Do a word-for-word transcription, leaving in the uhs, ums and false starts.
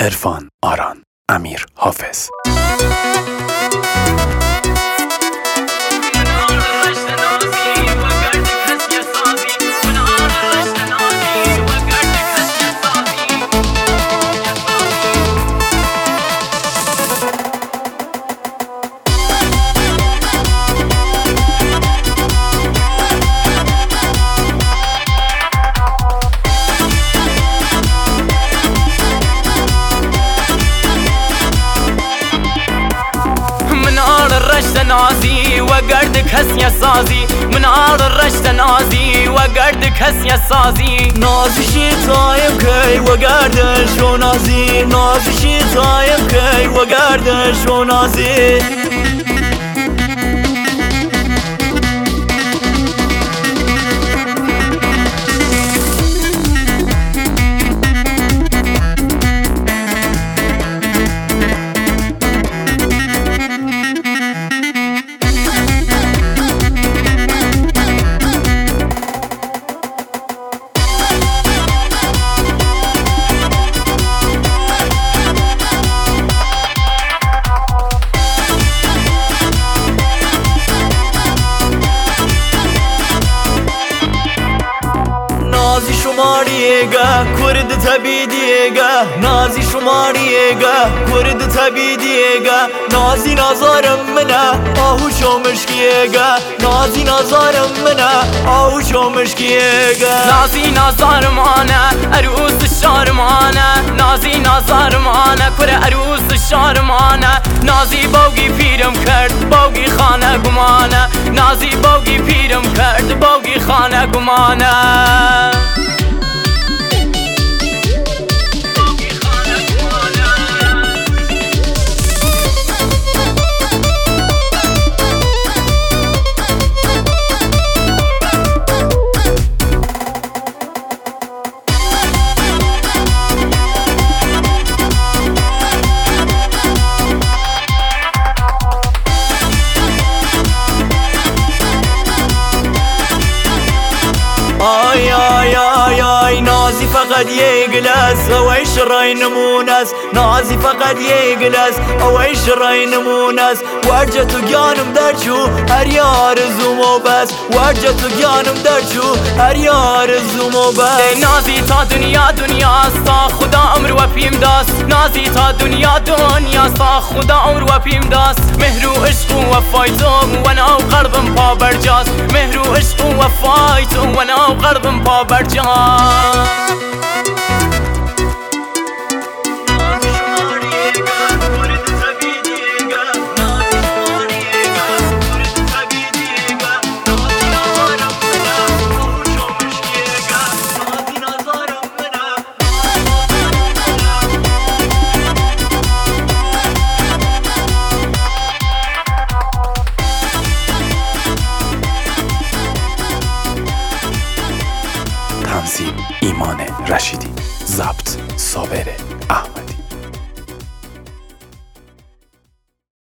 عرفان آران، امیر حافظ. رشت نازی و گرد کسی سازی منار رشت نازی و گرد کسی سازی نازی شیطایم کی و گردش و نازی نازی شیطایم کی و گردش و نازی نازی شماریگه کرد تبیدیگه نازی شماریگه کرد تبیدیگه نازی نازارم منه آهوش و مشکیگه نازی نازارم منه آهوش و مشکیگه نازی نازارمانه عروس شارمانه نازی نازارمانه کره عروس شارمانه نازی باوگی پیرم کرد باوگی خانه گمانه نازی باوگی پیرم کرد باوگی خانه گمانه آی آی آی آی نازی فقط یه گلاس اوی شرای نمونس نازی فقط یه گلاس اوی شرای نمونس ورجه تو گانم در چو هر یار زومو بس ورجه تو گانم در چو هر یار زومو بس نازی تا دنیا دنیاست تا خدا عمر و پیم داست نازی تا دنیا دنیاست تا خدا عمر و پیم داست مهر و عشق و وفای تو و ناو قلبم پا برجاست مهر و عشق و وفای تو و ناو قلبم پا برجاست تنظیم ایمان رشیدی، ضبط صابر احمدی.